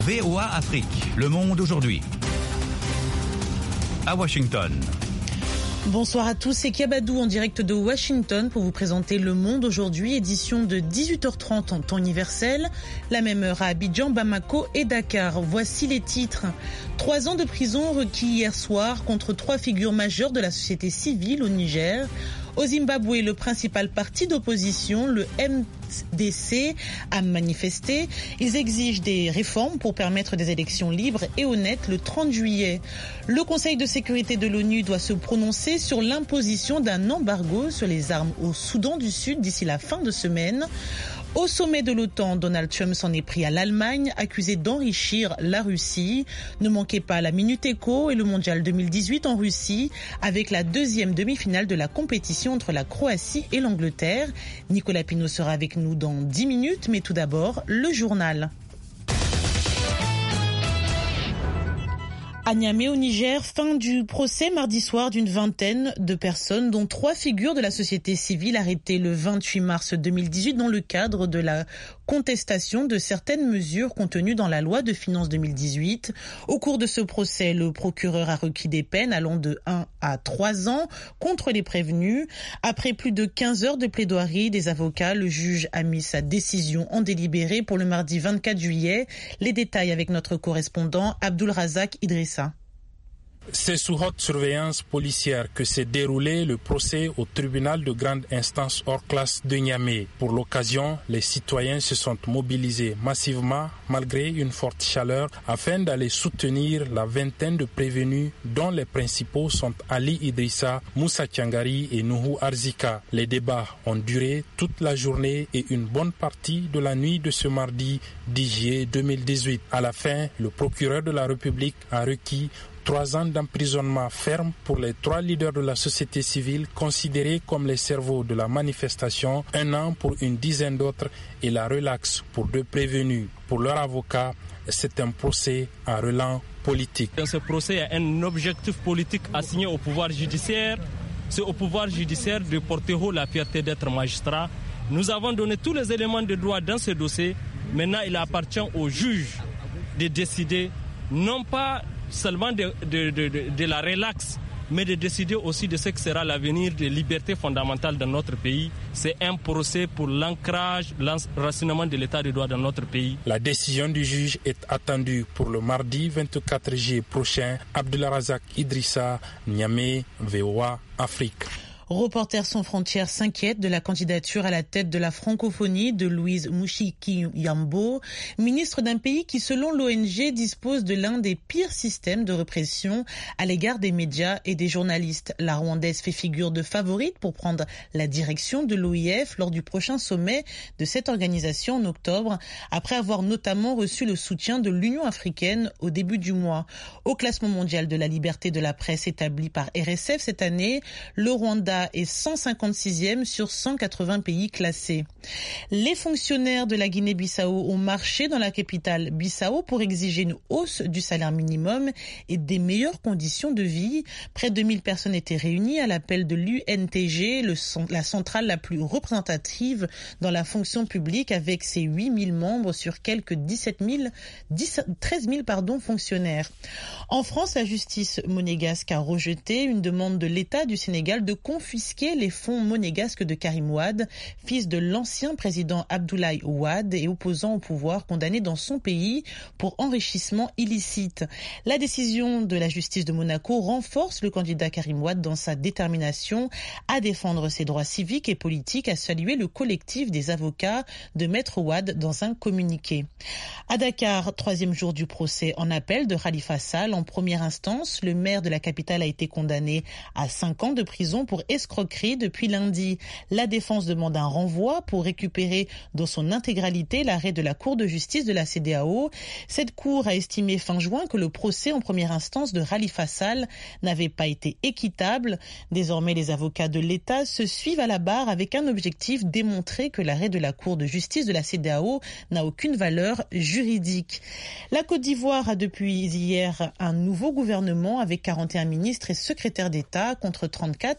VOA Afrique, le monde aujourd'hui. À Washington. Bonsoir à tous, c'est Kiabadou en direct de Washington pour vous présenter Le Monde aujourd'hui, édition de 18h30 en temps universel, la même heure à Abidjan, Bamako et Dakar. Voici les titres. 3 ans de prison requis hier soir contre 3 figures majeures de la société civile au Niger. Au Zimbabwe, le principal parti d'opposition, le MDC, a manifesté. Ils exigent des réformes pour permettre des élections libres et honnêtes le 30 juillet. Le Conseil de sécurité de l'ONU doit se prononcer sur l'imposition d'un embargo sur les armes au Soudan du Sud d'ici la fin de semaine. Au sommet de l'OTAN, Donald Trump s'en est pris à l'Allemagne, accusé d'enrichir la Russie. Ne manquez pas la Minute Éco et le Mondial 2018 en Russie, avec la deuxième demi-finale de la compétition entre la Croatie et l'Angleterre. Nicolas Pinault sera avec nous dans 10 minutes, mais tout d'abord, le journal. À Niamey au Niger, fin du procès mardi soir d'une vingtaine de personnes, dont 3 figures de la société civile arrêtées le 28 mars 2018 dans le cadre de la contestation de certaines mesures contenues dans la loi de finances 2018. Au cours de ce procès, le procureur a requis des peines allant de 1 à 3 ans contre les prévenus. Après plus de 15 heures de plaidoirie des avocats, le juge a mis sa décision en délibéré pour le mardi 24 juillet. Les détails avec notre correspondant Abdul Razak Idrissa. C'est sous haute surveillance policière que s'est déroulé le procès au tribunal de grande instance hors classe de Niamey. Pour l'occasion, les citoyens se sont mobilisés massivement malgré une forte chaleur afin d'aller soutenir la vingtaine de prévenus dont les principaux sont Ali Idrissa, Moussa Tiangari et Nuhu Arzika. Les débats ont duré toute la journée et une bonne partie de la nuit de ce mardi 10 juillet 2018. À la fin, le procureur de la République a requis 3 ans d'emprisonnement ferme pour les 3 leaders de la société civile considérés comme les cerveaux de la manifestation, 1 an pour une dizaine d'autres et la relaxe pour 2 prévenus. Pour leur avocat, c'est un procès à relent politique. Dans ce procès, il y a un objectif politique assigné au pouvoir judiciaire. C'est au pouvoir judiciaire de porter haut la fierté d'être magistrat. Nous avons donné tous les éléments de droit dans ce dossier. Maintenant, il appartient aux juges de décider, non pas seulement de la relaxe, mais de décider aussi de ce que sera l'avenir des libertés fondamentales dans notre pays. C'est un procès pour l'ancrage, l'enracinement de l'état de droit dans notre pays. La décision du juge est attendue pour le mardi 24 juillet prochain. Abdullah Razak Idrissa, Niamey, VOA Afrique. Reporters sans frontières s'inquiète de la candidature à la tête de la francophonie de Louise Mushikiwabo, ministre d'un pays qui, selon l'ONG, dispose de l'un des pires systèmes de répression à l'égard des médias et des journalistes. La Rwandaise fait figure de favorite pour prendre la direction de l'OIF lors du prochain sommet de cette organisation en octobre, après avoir notamment reçu le soutien de l'Union africaine au début du mois. Au classement mondial de la liberté de la presse établi par RSF cette année, le Rwanda est 156e sur 180 pays classés. Les fonctionnaires de la Guinée-Bissau ont marché dans la capitale Bissau pour exiger une hausse du salaire minimum et des meilleures conditions de vie. Près de 1000 personnes étaient réunies à l'appel de l'UNTG, la centrale la plus représentative dans la fonction publique avec ses 8000 membres sur quelques 13 000 fonctionnaires. En France, la justice monégasque a rejeté une demande de l'État du Sénégal de confisquer les fonds monégasques de Karim Wade, fils de l'ancien président Abdoulaye Wade et opposant au pouvoir condamné dans son pays pour enrichissement illicite. La décision de la justice de Monaco renforce le candidat Karim Wade dans sa détermination à défendre ses droits civiques et politiques, a salué le collectif des avocats de Maître Wade dans un communiqué. À Dakar, 3e jour du procès en appel de Khalifa Sall. En première instance, le maire de la capitale a été condamné à 5 ans de prison pour escroquerie depuis lundi. La défense demande un renvoi pour récupérer dans son intégralité l'arrêt de la Cour de justice de la CEDEAO. Cette cour a estimé fin juin que le procès en première instance de Khalifa Sall n'avait pas été équitable. Désormais, les avocats de l'État se suivent à la barre avec un objectif: démontrer que l'arrêt de la Cour de justice de la CEDEAO n'a aucune valeur juridique. La Côte d'Ivoire a depuis hier un nouveau gouvernement avec 41 ministres et secrétaires d'État contre 34 pour le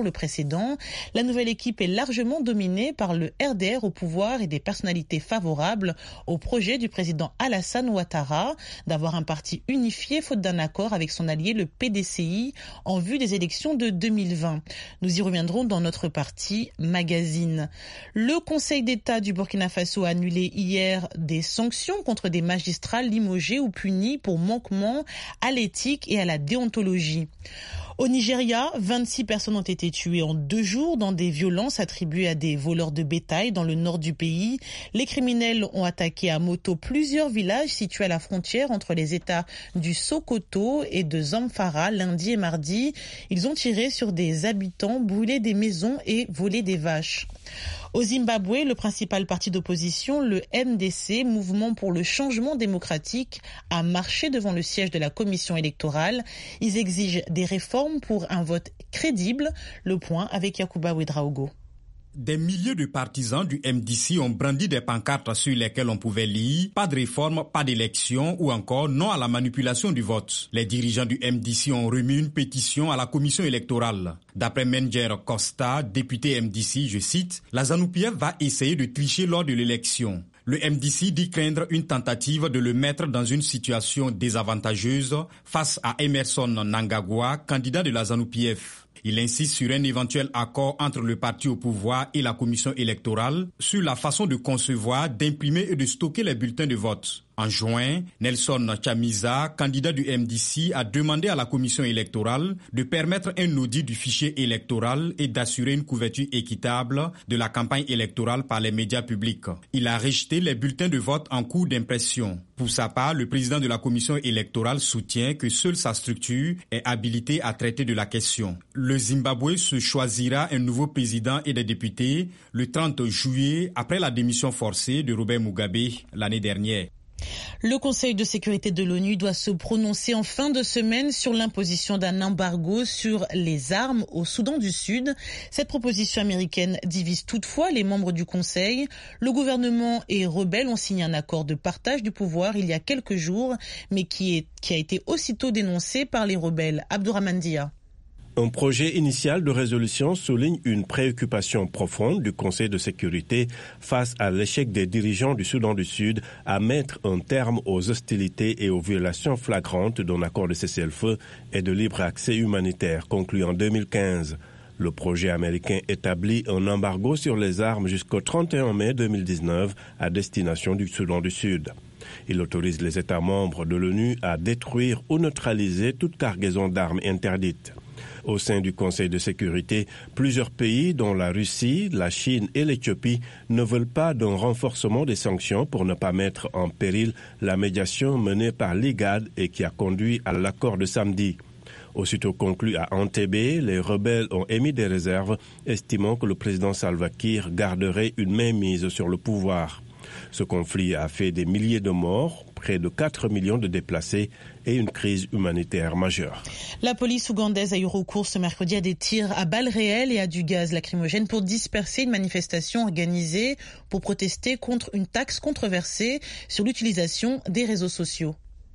le précédent. La nouvelle équipe est largement dominée par le RDR au pouvoir et des personnalités favorables au projet du président Alassane Ouattara d'avoir un parti unifié faute d'un accord avec son allié le PDCI en vue des élections de 2020. Nous y reviendrons dans notre partie magazine. Le Conseil d'État du Burkina Faso a annulé hier des sanctions contre des magistrats limogés ou punis pour manquement à l'éthique et à la déontologie. Au Nigeria, 26 personnes ont été tuées en 2 jours dans des violences attribuées à des voleurs de bétail dans le nord du pays. Les criminels ont attaqué à moto plusieurs villages situés à la frontière entre les États du Sokoto et de Zamfara lundi et mardi. Ils ont tiré sur des habitants, brûlé des maisons et volé des vaches. Au Zimbabwe, le principal parti d'opposition, le MDC, Mouvement pour le changement démocratique, a marché devant le siège de la commission électorale. Ils exigent des réformes pour un vote crédible. Le point avec Yacouba Ouedraogo. Des milliers de partisans du MDC ont brandi des pancartes sur lesquelles on pouvait lire « Pas de réforme, pas d'élection » ou encore « Non à la manipulation du vote ». Les dirigeants du MDC ont remis une pétition à la commission électorale. D'après Menger Costa, député MDC, je cite, « La ZANU-PF va essayer de tricher lors de l'élection ». Le MDC dit craindre une tentative de le mettre dans une situation désavantageuse face à Emerson Mnangagwa, candidat de la ZANU-PF. Il insiste sur un éventuel accord entre le parti au pouvoir et la commission électorale sur la façon de concevoir, d'imprimer et de stocker les bulletins de vote. En juin, Nelson Chamisa, candidat du MDC, a demandé à la commission électorale de permettre un audit du fichier électoral et d'assurer une couverture équitable de la campagne électorale par les médias publics. Il a rejeté les bulletins de vote en cours d'impression. Pour sa part, le président de la commission électorale soutient que seule sa structure est habilitée à traiter de la question. Le Zimbabwe se choisira un nouveau président et des députés le 30 juillet après la démission forcée de Robert Mugabe l'année dernière. Le Conseil de sécurité de l'ONU doit se prononcer en fin de semaine sur l'imposition d'un embargo sur les armes au Soudan du Sud. Cette proposition américaine divise toutefois les membres du Conseil. Le gouvernement et rebelles ont signé un accord de partage du pouvoir il y a quelques jours, mais qui a été aussitôt dénoncé par les rebelles. Abdourahmane Dia. Un projet initial de résolution souligne une préoccupation profonde du Conseil de sécurité face à l'échec des dirigeants du Soudan du Sud à mettre un terme aux hostilités et aux violations flagrantes d'un accord de cessez-le-feu et de libre accès humanitaire conclu en 2015. Le projet américain établit un embargo sur les armes jusqu'au 31 mai 2019 à destination du Soudan du Sud. Il autorise les États membres de l'ONU à détruire ou neutraliser toute cargaison d'armes interdites. Au sein du Conseil de sécurité, plusieurs pays, dont la Russie, la Chine et l'Éthiopie, ne veulent pas d'un renforcement des sanctions pour ne pas mettre en péril la médiation menée par l'IGAD et qui a conduit à l'accord de samedi. Aussitôt conclu à Entebbe, les rebelles ont émis des réserves, estimant que le président Salva Kiir garderait une mainmise sur le pouvoir. Ce conflit a fait des milliers de morts, près de 4 millions de déplacés et une crise humanitaire majeure. La police ougandaise a eu recours ce mercredi à des tirs à balles réelles et à du gaz lacrymogène pour disperser une manifestation organisée pour protester contre une taxe controversée sur l'utilisation des réseaux sociaux.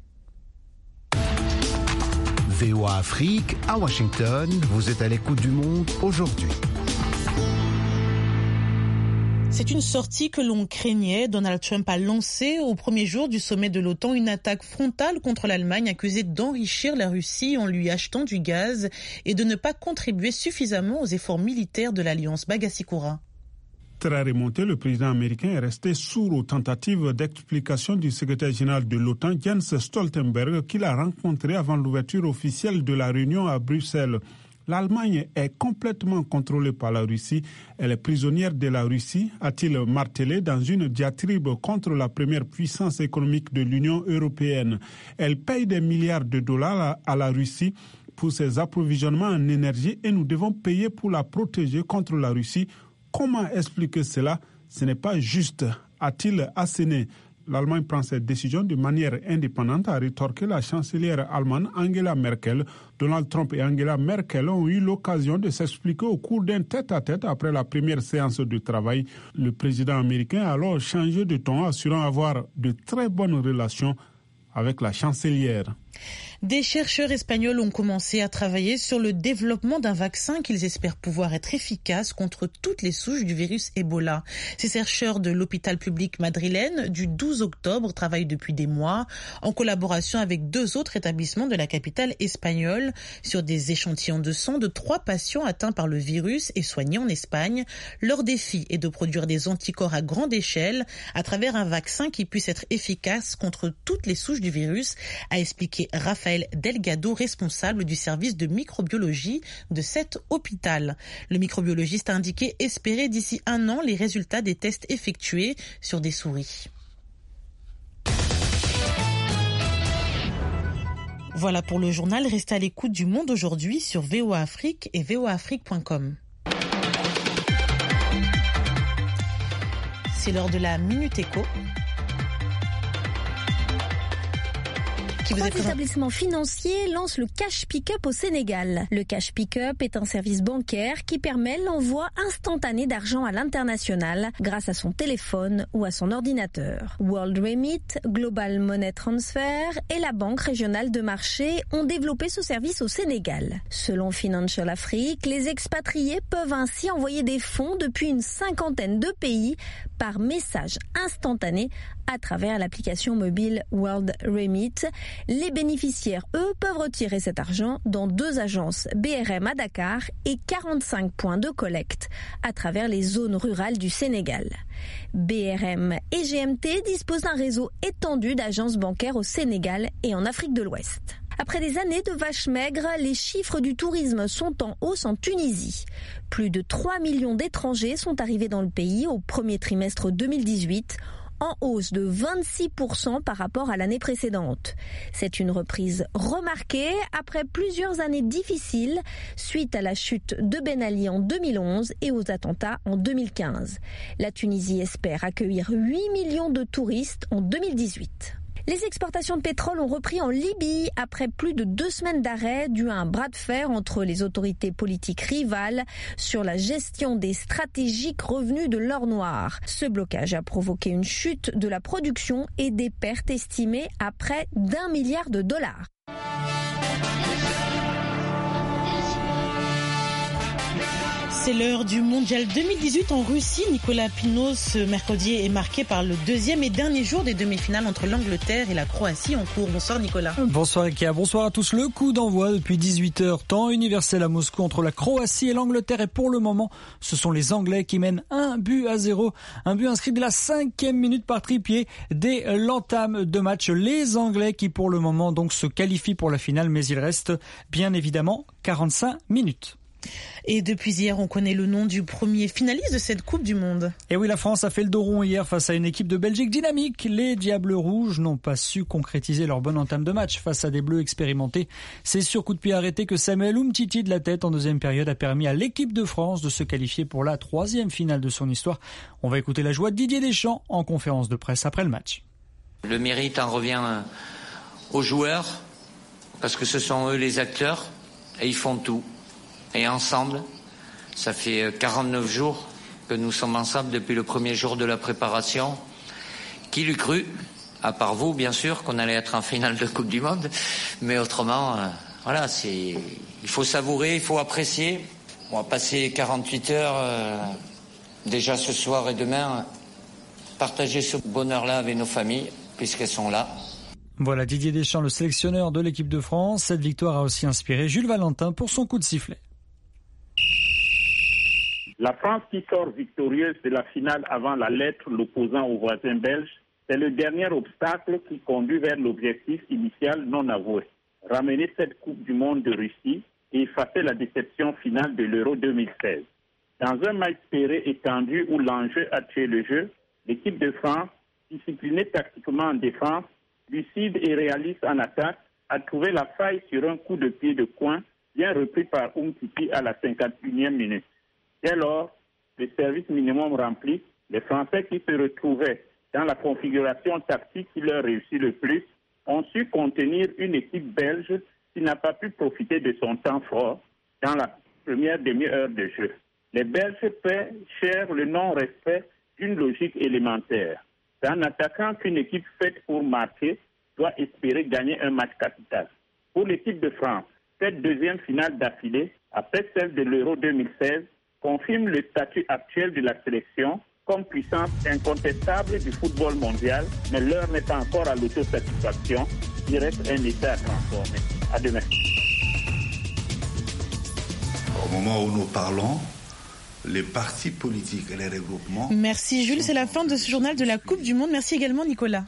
VOA Afrique, à Washington, vous êtes à l'écoute du monde aujourd'hui. C'est une sortie que l'on craignait. Donald Trump a lancé au premier jour du sommet de l'OTAN une attaque frontale contre l'Allemagne, accusée d'enrichir la Russie en lui achetant du gaz et de ne pas contribuer suffisamment aux efforts militaires de l'Alliance. Bagassi-Koura. Très remonté, le président américain est resté sourd aux tentatives d'explication du secrétaire général de l'OTAN, Jens Stoltenberg, qu'il a rencontré avant l'ouverture officielle de la réunion à Bruxelles. L'Allemagne est complètement contrôlée par la Russie. Elle est prisonnière de la Russie, a-t-il martelé dans une diatribe contre la première puissance économique de l'Union européenne. Elle paye des milliards de dollars à la Russie pour ses approvisionnements en énergie et nous devons payer pour la protéger contre la Russie. Comment expliquer cela? Ce n'est pas juste, a-t-il asséné. L'Allemagne prend cette décision de manière indépendante, a rétorqué la chancelière allemande Angela Merkel. Donald Trump et Angela Merkel ont eu l'occasion de s'expliquer au cours d'un tête-à-tête après la première séance de travail. Le président américain a alors changé de ton, assurant avoir de très bonnes relations avec la chancelière. Des chercheurs espagnols ont commencé à travailler sur le développement d'un vaccin qu'ils espèrent pouvoir être efficace contre toutes les souches du virus Ebola. Ces chercheurs de l'hôpital public madrilène du 12 octobre travaillent depuis des mois en collaboration avec 2 autres établissements de la capitale espagnole sur des échantillons de sang de 3 patients atteints par le virus et soignés en Espagne. Leur défi est de produire des anticorps à grande échelle à travers un vaccin qui puisse être efficace contre toutes les souches du virus, a expliqué Rafael Delgado, responsable du service de microbiologie de cet hôpital. Le microbiologiste a indiqué espérer d'ici 1 an les résultats des tests effectués sur des souris. Voilà pour le journal. Restez à l'écoute du Monde aujourd'hui sur VOA Afrique et voaafrique.com. C'est l'heure de la Minute Éco. 3 établissements financiers lancent le Cash Pick-up au Sénégal. Le Cash Pick-up est un service bancaire qui permet l'envoi instantané d'argent à l'international grâce à son téléphone ou à son ordinateur. World Remit, Global Money Transfer et la Banque régionale de marché ont développé ce service au Sénégal. Selon Financial Afrique, les expatriés peuvent ainsi envoyer des fonds depuis une 50aine de pays par message instantané à travers l'application mobile World Remit. Les bénéficiaires, eux, peuvent retirer cet argent dans 2 agences BRM à Dakar et 45 points de collecte à travers les zones rurales du Sénégal. BRM et GMT disposent d'un réseau étendu d'agences bancaires au Sénégal et en Afrique de l'Ouest. Après des années de vaches maigres, les chiffres du tourisme sont en hausse en Tunisie. Plus de 3 millions d'étrangers sont arrivés dans le pays au premier trimestre 2018, en hausse de 26% par rapport à l'année précédente. C'est une reprise remarquée après plusieurs années difficiles suite à la chute de Ben Ali en 2011 et aux attentats en 2015. La Tunisie espère accueillir 8 millions de touristes en 2018. Les exportations de pétrole ont repris en Libye après plus de 2 semaines d'arrêt dû à un bras de fer entre les autorités politiques rivales sur la gestion des stratégiques revenus de l'or noir. Ce blocage a provoqué une chute de la production et des pertes estimées à près d'$1 milliard. C'est l'heure du Mondial 2018 en Russie. Nicolas Pinault, ce mercredi est marqué par le 2e et dernier jour des demi-finales entre l'Angleterre et la Croatie en cours. Bonsoir Nicolas. Bonsoir Eka, bonsoir à tous. Le coup d'envoi depuis 18h, temps universel à Moscou entre la Croatie et l'Angleterre. Et pour le moment, ce sont les Anglais qui mènent 1-0. Un but inscrit dès la 5e minute par Trippier dès l'entame de match. Les Anglais qui pour le moment donc se qualifient pour la finale, mais il reste bien évidemment 45 minutes. Et depuis hier, on connaît le nom du premier finaliste de cette Coupe du Monde. Et oui, la France a fait le dos rond hier face à une équipe de Belgique dynamique. Les Diables Rouges n'ont pas su concrétiser leur bonne entame de match face à des Bleus expérimentés. C'est sur coup de pied arrêté que Samuel Umtiti de la tête en 2e période a permis à l'équipe de France de se qualifier pour la 3e finale de son histoire. On va écouter la joie de Didier Deschamps en conférence de presse après le match. Le mérite en revient aux joueurs parce que ce sont eux les acteurs et ils font tout. Et ensemble, ça fait 49 jours que nous sommes ensemble depuis le premier jour de la préparation. Qui l'eût cru, à part vous bien sûr, qu'on allait être en finale de Coupe du Monde. Mais autrement, voilà, il faut savourer, il faut apprécier. On va passer 48 heures déjà ce soir et demain, partager ce bonheur-là avec nos familles, puisqu'elles sont là. Voilà Didier Deschamps, le sélectionneur de l'équipe de France. Cette victoire a aussi inspiré Jules Valentin pour son coup de sifflet. La France qui sort victorieuse de la finale avant la lettre l'opposant aux voisins belges, c'est le dernier obstacle qui conduit vers l'objectif initial non avoué. Ramener cette Coupe du Monde de Russie et effacer la déception finale de l'Euro 2016. Dans un match serré et tendu où l'enjeu a tué le jeu, l'équipe de France, disciplinée tactiquement en défense, lucide et réaliste en attaque, a trouvé la faille sur un coup de pied de coin bien repris par Umtiti à la 51e minute. Dès lors, le service minimum rempli, les Français qui se retrouvaient dans la configuration tactique qui leur réussit le plus ont su contenir une équipe belge qui n'a pas pu profiter de son temps fort dans la première demi-heure de jeu. Les Belges paient cher le non-respect d'une logique élémentaire. C'est en attaquant qu'une équipe faite pour marquer doit espérer gagner un match capital. Pour l'équipe de France, cette deuxième finale d'affilée, après celle de l'Euro 2016, confirme le statut actuel de la sélection comme puissance incontestable du football mondial, mais l'heure n'est pas encore à l'autosatisfaction. Il reste un essai à transformer. À demain. Au moment où nous parlons, les partis politiques et les regroupements... Merci Jules, c'est la fin de ce journal de la Coupe du Monde. Merci également Nicolas.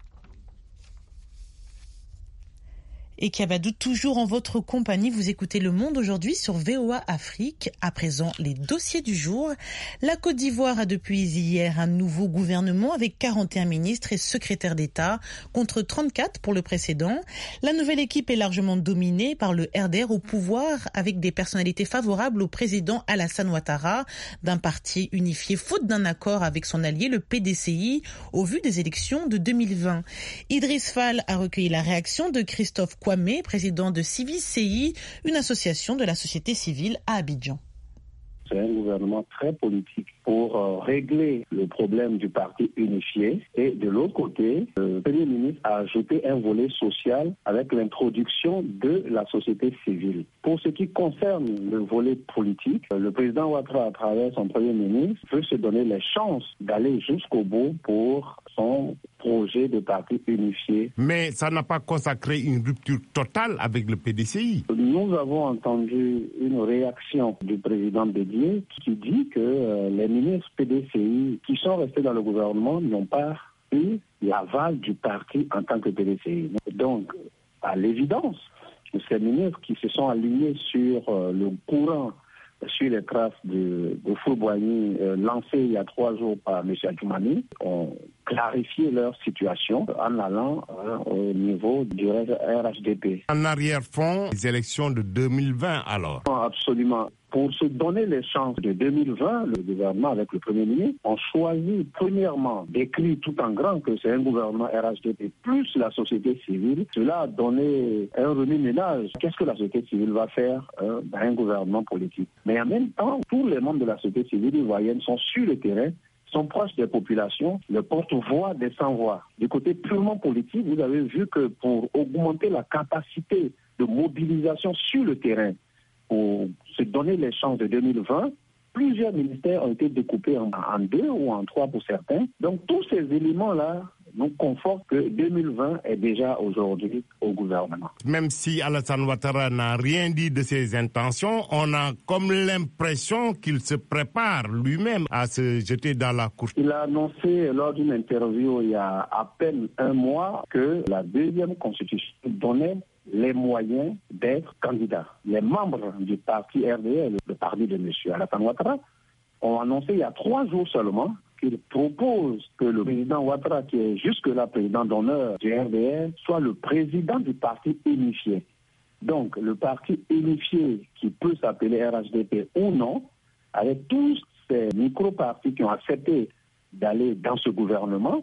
Et Kiabadou, toujours en votre compagnie, vous écoutez Le Monde aujourd'hui sur VOA Afrique. À présent, les dossiers du jour. La Côte d'Ivoire a depuis hier un nouveau gouvernement avec 41 ministres et secrétaires d'État contre 34 pour le précédent. La nouvelle équipe est largement dominée par le RDR au pouvoir avec des personnalités favorables au président Alassane Ouattara d'un parti unifié faute d'un accord avec son allié le PDCI au vu des élections de 2020. Idriss Fall a recueilli la réaction de Christophe Kwame, président de Civis-CI, une association de la société civile à Abidjan. C'est un gouvernement très politique pour régler le problème du parti unifié. Et de l'autre côté, le Premier ministre a ajouté un volet social avec l'introduction de la société civile. Pour ce qui concerne le volet politique, le président Ouattara, à travers son Premier ministre, veut se donner les chances d'aller jusqu'au bout pour son projet de parti unifié. Mais ça n'a pas consacré une rupture totale avec le PDCI. Nous avons entendu une réaction du président Bédié qui dit que les ministres PDCI qui sont restés dans le gouvernement n'ont pas eu l'aval du parti en tant que PDCI. Donc, à l'évidence, ces ministres qui se sont alignés sur le courant, sur les traces de Fourboigny lancées il y a 3 jours par M. Adjoumani, ont clarifié leur situation en allant au niveau du RHDP. En arrière-fond, les élections de 2020 alors? Absolument. Pour se donner les chances de 2020, le gouvernement avec le Premier ministre ont choisi premièrement d'écrire tout en grand que c'est un gouvernement RHDP plus la société civile. Cela a donné un remue-ménage. Qu'est-ce que la société civile va faire dans un gouvernement politique? Mais en même temps, tous les membres de la société civile ivoirienne sont sur le terrain, sont proches des populations, le porte-voix des sans-voix. Du côté purement politique, vous avez vu que pour augmenter la capacité de mobilisation sur le terrain, pour se donner les chances de 2020, plusieurs ministères ont été découpés en 2 ou en 3 pour certains. Donc tous ces éléments-là nous confortent que 2020 est déjà aujourd'hui au gouvernement. Même si Alassane Ouattara n'a rien dit de ses intentions, on a comme l'impression qu'il se prépare lui-même à se jeter dans la course. Il a annoncé lors d'une interview il y a à peine 1 mois que la 2e constitution donnait les moyens d'être candidat. Les membres du parti RDR, le parti de M. Alassane Ouattara, ont annoncé il y a 3 jours seulement qu'ils proposent que le président Ouattara, qui est jusque-là président d'honneur du RDR, soit le président du parti unifié. Donc, le parti unifié qui peut s'appeler RHDP ou non, avec tous ces micro-partis qui ont accepté d'aller dans ce gouvernement,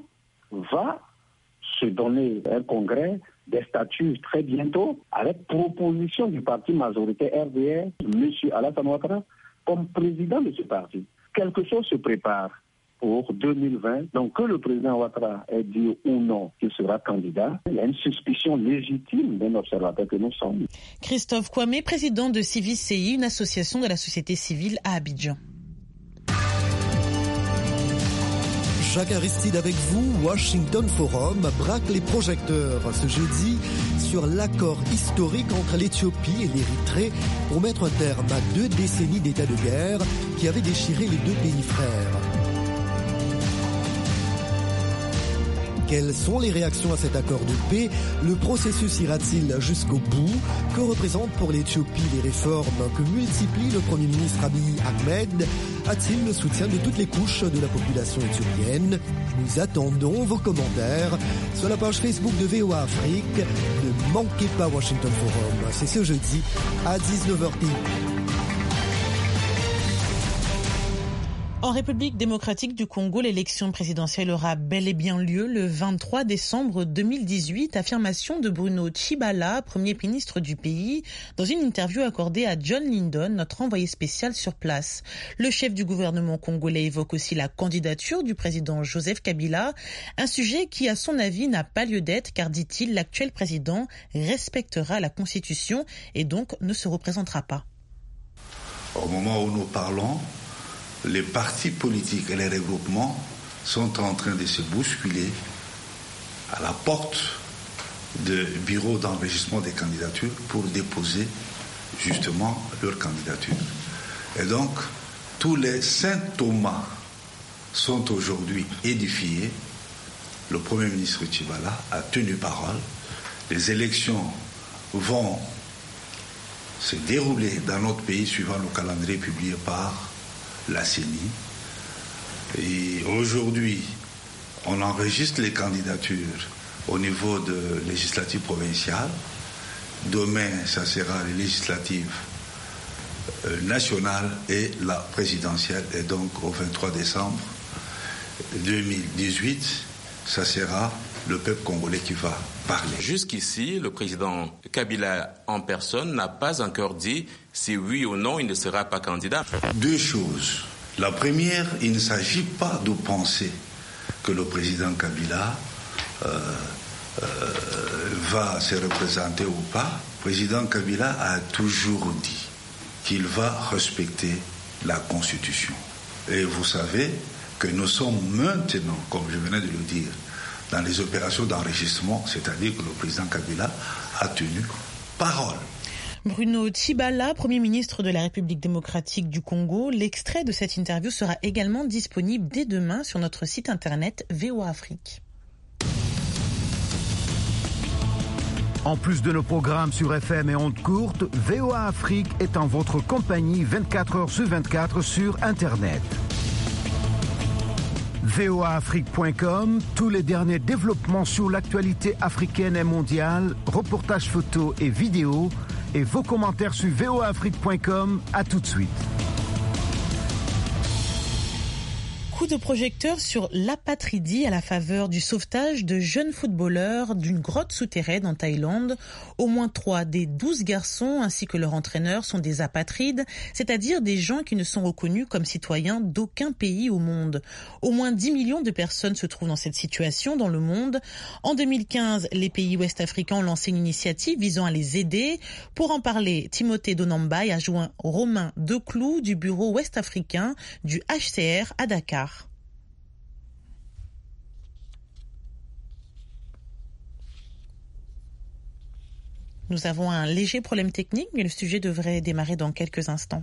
va se donner un congrès des statuts très bientôt, avec proposition du parti majoritaire RDR, M. Alassane Ouattara, comme président de ce parti. Quelque chose se prépare pour 2020. Donc que le président Ouattara ait dit ou non qu'il sera candidat, il y a une suspicion légitime d'un observateur que nous sommes. Christophe Kwame, président de Civis-CI, une association de la société civile à Abidjan. Jacques Aristide avec vous, Washington Forum braque les projecteurs ce jeudi sur l'accord historique entre l'Éthiopie et l'Érythrée pour mettre un terme à 2 décennies d'état de guerre qui avaient déchiré les 2 pays frères. Quelles sont les réactions à cet accord de paix? Le processus ira-t-il jusqu'au bout? Que représentent pour l'Éthiopie les réformes que multiplie le Premier ministre Abiy Ahmed? A-t-il le soutien de toutes les couches de la population éthiopienne? Nous attendons vos commentaires sur la page Facebook de VOA Afrique. Ne manquez pas Washington Forum, c'est ce jeudi à 19h. En République démocratique du Congo, l'élection présidentielle aura bel et bien lieu le 23 décembre 2018. Affirmation de Bruno Tshibala, premier ministre du pays, dans une interview accordée à John Lindon, notre envoyé spécial sur place. Le chef du gouvernement congolais évoque aussi la candidature du président Joseph Kabila, un sujet qui, à son avis, n'a pas lieu d'être car, dit-il, l'actuel président respectera la Constitution et donc ne se représentera pas. Au moment où nous parlons, les partis politiques et les regroupements sont en train de se bousculer à la porte du bureau d'enregistrement des candidatures pour déposer justement leur candidature. Et donc, tous les Saint Thomas sont aujourd'hui édifiés. Le Premier ministre Tshibala a tenu parole. Les élections vont se dérouler dans notre pays suivant le calendrier publié par la CENI. Et aujourd'hui, on enregistre les candidatures au niveau de législatives provinciales. Demain, ça sera les législatives nationales et la présidentielle. Et donc, au 23 décembre 2018, ça sera le peuple congolais qui va parler. Jusqu'ici, le président Kabila en personne n'a pas encore dit si oui ou non il ne sera pas candidat. Deux choses. La première, il ne s'agit pas de penser que le président Kabila va se représenter ou pas. Le président Kabila a toujours dit qu'il va respecter la Constitution. Et vous savez que nous sommes maintenant, comme je venais de le dire, dans les opérations d'enregistrement, c'est-à-dire que le président Kabila a tenu parole. Bruno Tshibala, Premier ministre de la République démocratique du Congo. L'extrait de cette interview sera également disponible dès demain sur notre site internet VOA Afrique. En plus de nos programmes sur FM et ondes courtes, VOA Afrique est en votre compagnie 24 heures sur 24 sur Internet. voaafrique.com, tous les derniers développements sur l'actualité africaine et mondiale, reportages photos et vidéos, et vos commentaires sur voaafrique.com. À tout de suite. Coup de projecteur sur l'apatridie à la faveur du sauvetage de jeunes footballeurs d'une grotte souterraine en Thaïlande. Au moins 3 des 12 garçons ainsi que leur entraîneur sont des apatrides, c'est-à-dire des gens qui ne sont reconnus comme citoyens d'aucun pays au monde. Au moins 10 millions de personnes se trouvent dans cette situation dans le monde. En 2015, les pays ouest-africains ont lancé une initiative visant à les aider. Pour en parler, Timothée Donambaye a joint Romain Declou du bureau ouest-africain du HCR à Dakar. Nous avons un léger problème technique, mais le sujet devrait démarrer dans quelques instants.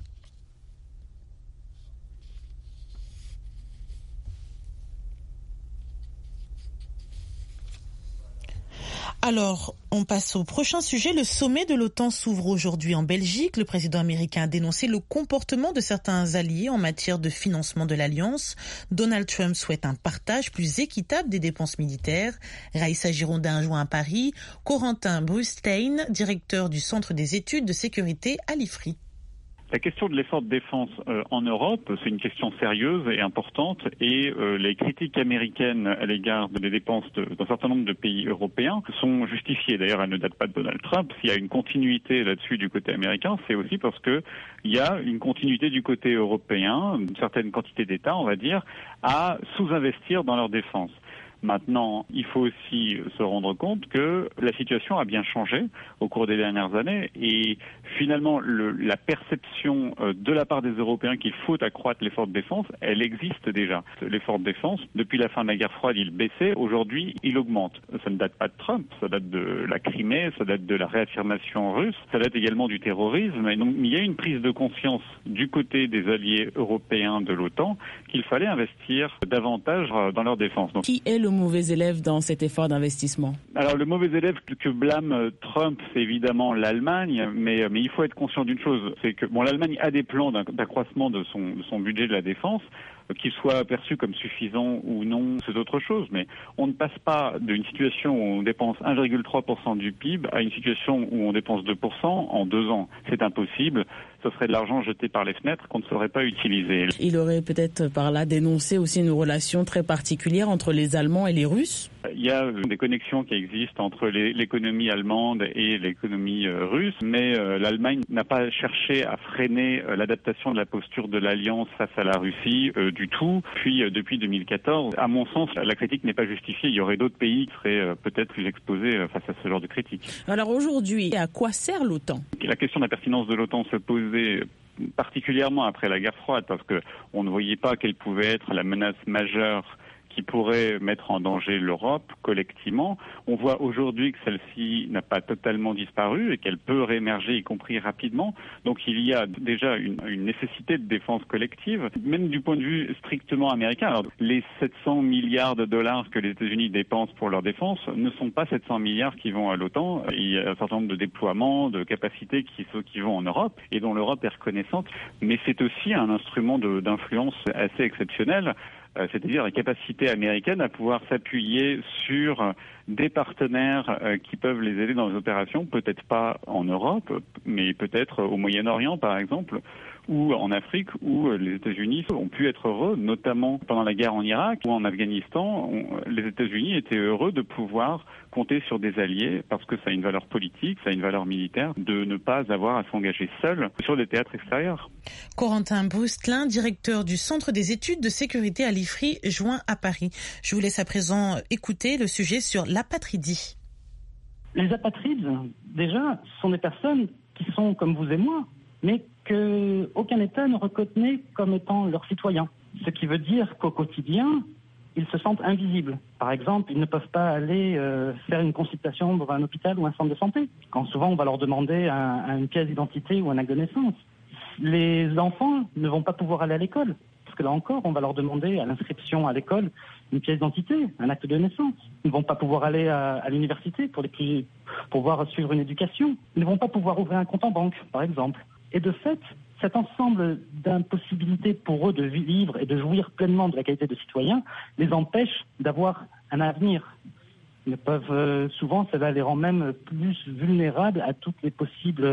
Alors, on passe au prochain sujet. Le sommet de l'OTAN s'ouvre aujourd'hui en Belgique. Le président américain a dénoncé le comportement de certains alliés en matière de financement de l'Alliance. Donald Trump souhaite un partage plus équitable des dépenses militaires. Raïssa Girondin joint à Paris. Corentin Brustein, directeur du Centre des études de sécurité à l'IFRI. La question de l'effort de défense en Europe, c'est une question sérieuse et importante et les critiques américaines à l'égard des dépenses d'un certain nombre de pays européens sont justifiées. D'ailleurs, elles ne datent pas de Donald Trump. S'il y a une continuité là-dessus du côté américain, c'est aussi parce que il y a une continuité du côté européen, une certaine quantité d'États, on va dire, à sous-investir dans leur défense. Maintenant, il faut aussi se rendre compte que la situation a bien changé au cours des dernières années et finalement la perception de la part des Européens qu'il faut accroître l'effort de défense, elle existe déjà. L'effort de défense, depuis la fin de la guerre froide, il baissait. Aujourd'hui, il augmente. Ça ne date pas de Trump, ça date de la Crimée, ça date de la réaffirmation russe, ça date également du terrorisme. Et donc, il y a une prise de conscience du côté des alliés européens de l'OTAN qu'il fallait investir davantage dans leur défense. Donc, qui est le mauvais élève dans cet effort d'investissement? Alors le mauvais élève que blâme Trump, c'est évidemment l'Allemagne, mais il faut être conscient d'une chose, c'est que l'Allemagne a des plans d'accroissement de son budget de la défense. Qu'il soit perçu comme suffisant ou non, c'est autre chose, mais on ne passe pas d'une situation où on dépense 1,3% du PIB à une situation où on dépense 2% en 2 ans. C'est impossible. Ce serait de l'argent jeté par les fenêtres qu'on ne saurait pas utiliser. Il aurait peut-être par là dénoncé aussi une relation très particulière entre les Allemands et les Russes. Il y a des connexions qui existent entre l'économie allemande et l'économie russe, mais l'Allemagne n'a pas cherché à freiner l'adaptation de la posture de l'Alliance face à la Russie du tout. Puis depuis 2014, à mon sens, la critique n'est pas justifiée. Il y aurait d'autres pays qui seraient peut-être plus exposés face à ce genre de critique. Alors aujourd'hui, à quoi sert l'OTAN ? La question de la pertinence de l'OTAN se posait particulièrement après la guerre froide, parce qu'on ne voyait pas quelle pouvait être la menace majeure qui pourrait mettre en danger l'Europe collectivement. On voit aujourd'hui que celle-ci n'a pas totalement disparu et qu'elle peut réémerger, y compris rapidement. Donc il y a déjà une nécessité de défense collective, même du point de vue strictement américain. Alors, les 700 milliards de dollars que les États-Unis dépensent pour leur défense ne sont pas 700 milliards qui vont à l'OTAN. Il y a un certain nombre de déploiements, de capacités qui vont en Europe et dont l'Europe est reconnaissante. Mais c'est aussi un instrument d'influence assez exceptionnel. C'est-à-dire la capacité américaine à pouvoir s'appuyer sur des partenaires qui peuvent les aider dans les opérations, peut-être pas en Europe, mais peut-être au Moyen-Orient par exemple, ou en Afrique, où les États-Unis ont pu être heureux, notamment pendant la guerre en Irak ou en Afghanistan. Les États-Unis étaient heureux de pouvoir compter sur des alliés, parce que ça a une valeur politique, ça a une valeur militaire, de ne pas avoir à s'engager seul sur des théâtres extérieurs. Corentin Brustlin, directeur du Centre des études de sécurité à l'IFRI, joint à Paris. Je vous laisse à présent écouter le sujet sur l'apatridie. Les apatrides, déjà, sont des personnes qui sont comme vous et moi, mais qu'aucun État ne reconnaît comme étant leurs citoyens. Ce qui veut dire qu'au quotidien, ils se sentent invisibles. Par exemple, ils ne peuvent pas aller faire une consultation dans un hôpital ou un centre de santé, quand souvent on va leur demander une pièce d'identité ou un acte de naissance. Les enfants ne vont pas pouvoir aller à l'école, parce que là encore, on va leur demander à l'inscription à l'école une pièce d'identité, un acte de naissance. Ils ne vont pas pouvoir aller à l'université pour pouvoir suivre une éducation. Ils ne vont pas pouvoir ouvrir un compte en banque, par exemple. Et de fait, cet ensemble d'impossibilités pour eux de vivre et de jouir pleinement de la qualité de citoyen les empêche d'avoir un avenir. Ils peuvent souvent, cela les rend même plus vulnérables à toutes les possibles,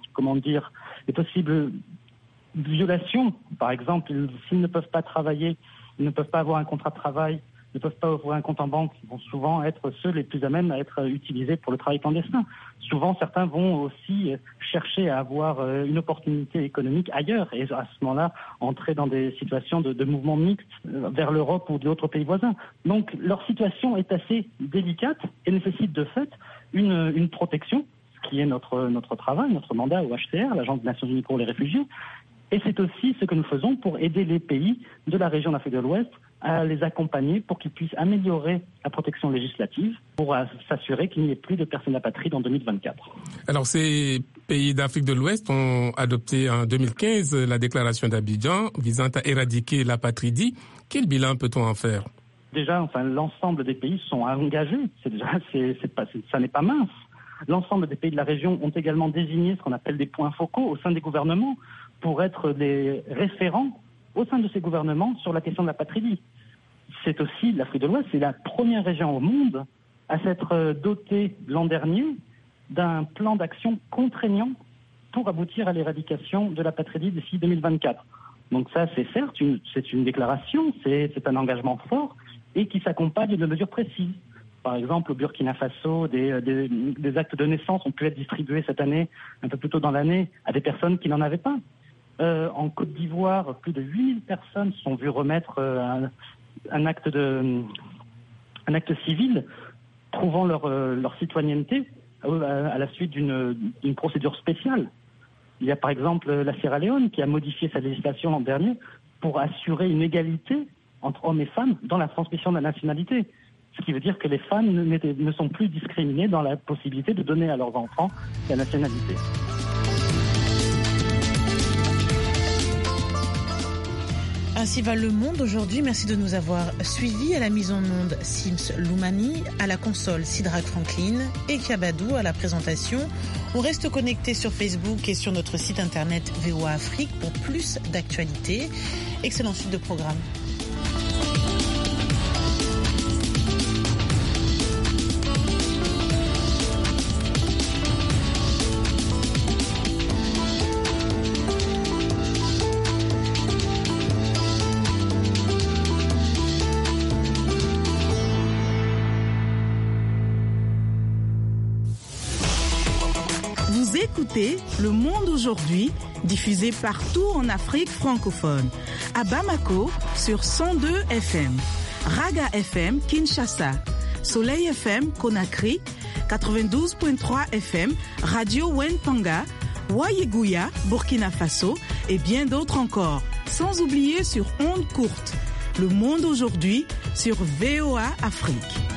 les possibles violations. Par exemple, s'ils ne peuvent pas travailler, ils ne peuvent pas avoir un contrat de travail, ne peuvent pas ouvrir un compte en banque, ils vont souvent être ceux les plus à même à être utilisés pour le travail clandestin. Souvent, certains vont aussi chercher à avoir une opportunité économique ailleurs et à ce moment-là, entrer dans des situations de mouvements mixtes vers l'Europe ou d'autres pays voisins. Donc, leur situation est assez délicate et nécessite de fait une protection, ce qui est notre travail, notre mandat au HCR, l'Agence des Nations Unies pour les réfugiés. Et c'est aussi ce que nous faisons pour aider les pays de la région d'Afrique de l'Ouest à les accompagner pour qu'ils puissent améliorer la protection législative pour s'assurer qu'il n'y ait plus de personnes apatrides en 2024. Alors, ces pays d'Afrique de l'Ouest ont adopté en 2015 la déclaration d'Abidjan visant à éradiquer l'apatridie. Quel bilan peut-on en faire ? Déjà, l'ensemble des pays sont engagés. Ça n'est pas mince. L'ensemble des pays de la région ont également désigné ce qu'on appelle des points focaux au sein des gouvernements pour être des référents au sein de ces gouvernements sur la question de l'apatridie. C'est aussi, l'Afrique de l'Ouest, c'est la première région au monde à s'être dotée l'an dernier d'un plan d'action contraignant pour aboutir à l'éradication de l'apatridie d'ici 2024. Donc ça, c'est certes c'est une déclaration, c'est un engagement fort et qui s'accompagne de mesures précises. Par exemple, au Burkina Faso, des actes de naissance ont pu être distribués cette année, un peu plus tôt dans l'année, à des personnes qui n'en avaient pas. En Côte d'Ivoire, plus de 8000 personnes se sont vues remettre un acte civil prouvant leur citoyenneté à la suite d'une procédure spéciale. Il y a par exemple la Sierra Leone qui a modifié sa législation l'an dernier pour assurer une égalité entre hommes et femmes dans la transmission de la nationalité. Ce qui veut dire que les femmes ne sont plus discriminées dans la possibilité de donner à leurs enfants la nationalité. Ainsi va le monde aujourd'hui. Merci de nous avoir suivis. À la mise en onde, Sims Loumani, à la console, Sidrak Franklin et Kiabadou à la présentation. On reste connecté sur Facebook et sur notre site internet VOA Afrique pour plus d'actualités. Excellente suite de programme. Vous écoutez Le Monde aujourd'hui, diffusé partout en Afrique francophone. À Bamako, sur 102 FM. Raga FM, Kinshasa. Soleil FM, Conakry. 92.3 FM, Radio Wentanga. Wayeguya, Burkina Faso. Et bien d'autres encore. Sans oublier sur ondes courtes. Le Monde aujourd'hui, sur VOA Afrique.